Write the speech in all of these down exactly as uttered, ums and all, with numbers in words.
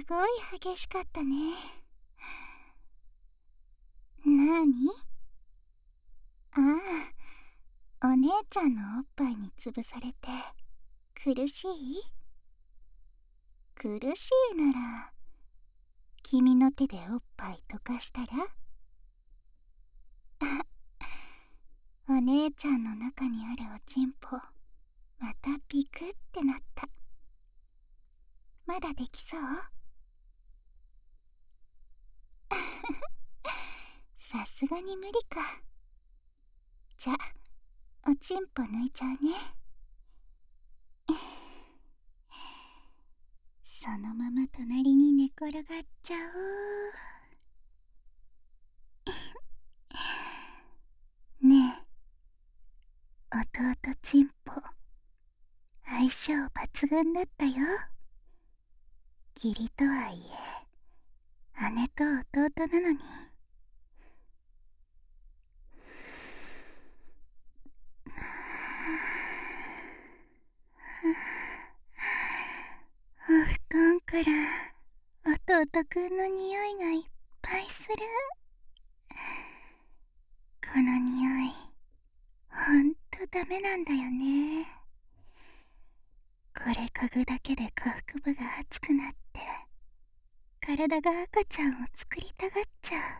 ごい激しかったね。なに？ああ、お姉ちゃんのおっぱいに潰されて苦しい？苦しいなら君の手でおっぱい溶かしたら？お姉ちゃんの中にあるおちんぽまたピクってなった。まだできそう？さすがに無理か。じゃ、おちんぽ抜いちゃうね。そのまま隣に寝転がっちゃおう。ねえ、弟ちんぽ相性抜群だったよ。義理とはいえ姉と弟なのに。お布団から弟くんの匂いがいっぱいする。この匂いほんとダメなんだよね。これ嗅ぐだけで下腹部が熱くなって体が赤ちゃんを作りたがっちゃう。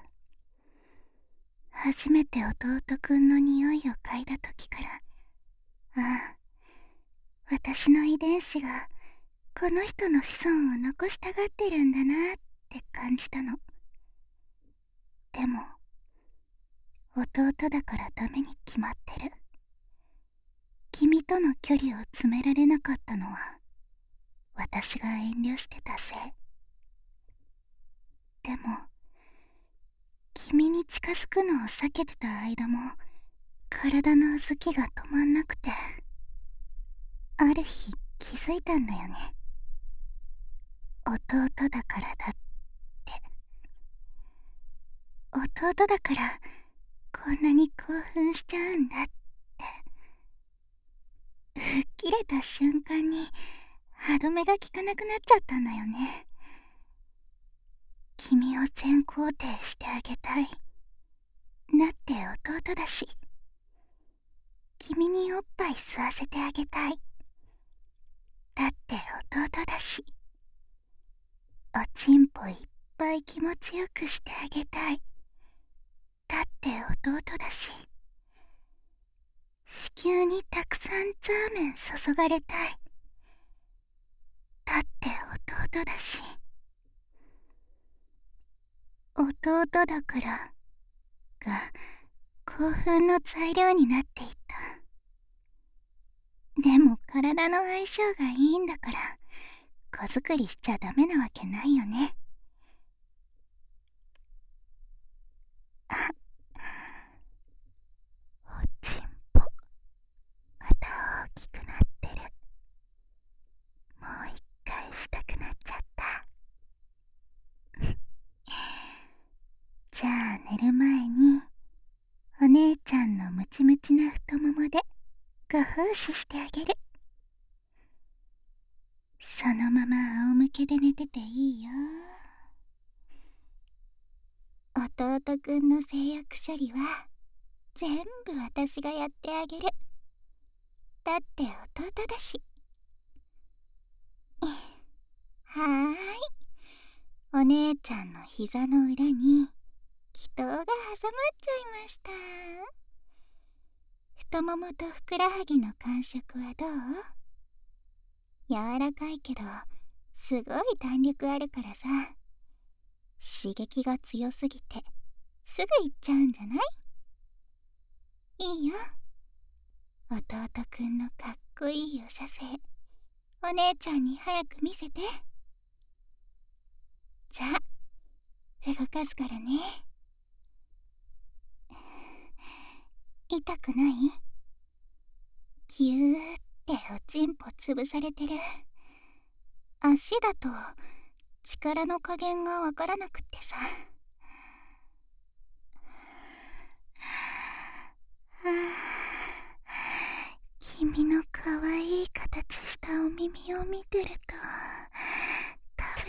初めて弟くんの匂いを嗅いだ時から、ああ、私の遺伝子がこの人の子孫を残したがってるんだなって感じたの。でも弟だからダメに決まってる。君との距離を詰められなかったのは私が遠慮してたせい。でも君に近づくのを避けてた間も体のうずきが止まんなくて、ある日気づいたんだよね。弟だからだって。弟だからこんなに興奮しちゃうんだって。吹っ切れた瞬間に歯止めが効かなくなっちゃったんだよね。君を全肯定してあげたい。だって弟だし。君におっぱい吸わせてあげたい。だって弟だし。おちんぽいっぱい気持ちよくしてあげたい。だって弟だし。子宮にたくさんザーメン注がれたい。だって弟だし。弟だからが興奮の材料になっていった。でも体の相性がいいんだから子作りしちゃダメなわけないよね。あ、おちんぽまた大きくなってる。もう一回したくなっちゃった。じゃあ寝る前にお姉ちゃんのムチムチな太ももでご奉仕してあげる。そのまま仰向けで寝てていいよ。弟くんの性欲処理は全部私がやってあげる。だって弟だし。はーい、お姉ちゃんの膝の裏に気筒が挟まっちゃいました。太ももとふくらはぎの感触はどう？柔らかいけどすごい弾力あるからさ、刺激が強すぎてすぐいっちゃうんじゃない？いいよ。弟くんのかっこいいお射精、お姉ちゃんに早く見せて。じゃあ動かすからね。痛くない？ぎゅーっておちんぽ潰されてる。足だと力の加減がわからなくってさ。君のかわいい形したお耳を見てると食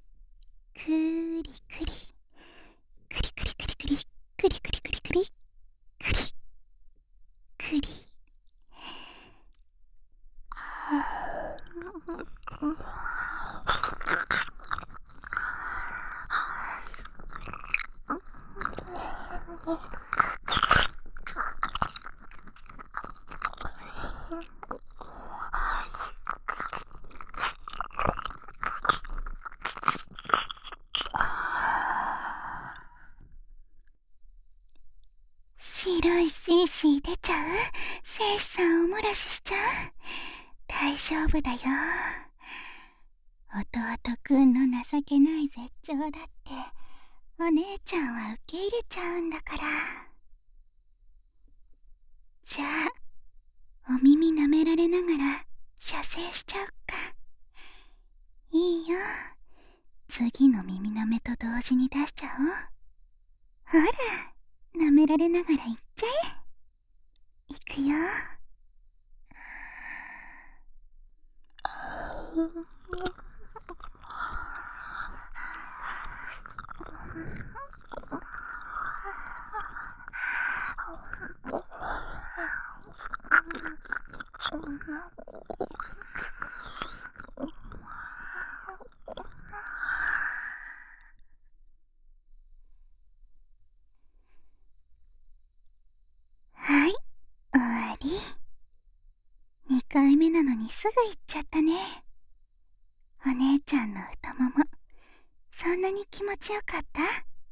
くりくりくりくりくりくりくりくりくりくりくりくり。白いシーシー出ちゃう？生死さんお漏らししちゃう？大丈夫だよ。弟くんの情けない絶頂だってお姉ちゃんは受け入れちゃうんだから。じゃあお耳舐められながら射精しちゃうか。いいよ、次の耳舐めと同時に出しちゃおう。ほら、舐められながらいっちゃえ。いくよ。はい、終わり。にかいめなのにすぐ行っちゃったね。お姉ちゃんの太もも、そんなに気持ちよかった？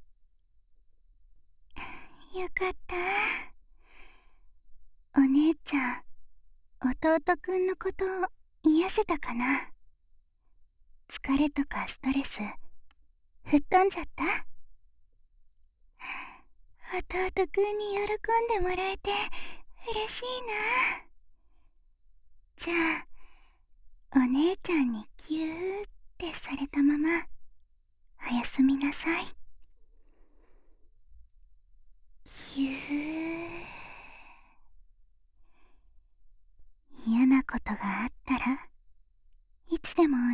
よかった。お姉ちゃん、弟くんのこと癒せたかな？疲れとかストレス吹っ飛んじゃった？弟くんに喜んでもらえて嬉しいな。じゃあお姉ちゃんにギューってされたままおやすみなさい。ぎゅー。嫌なことがあったらいつでも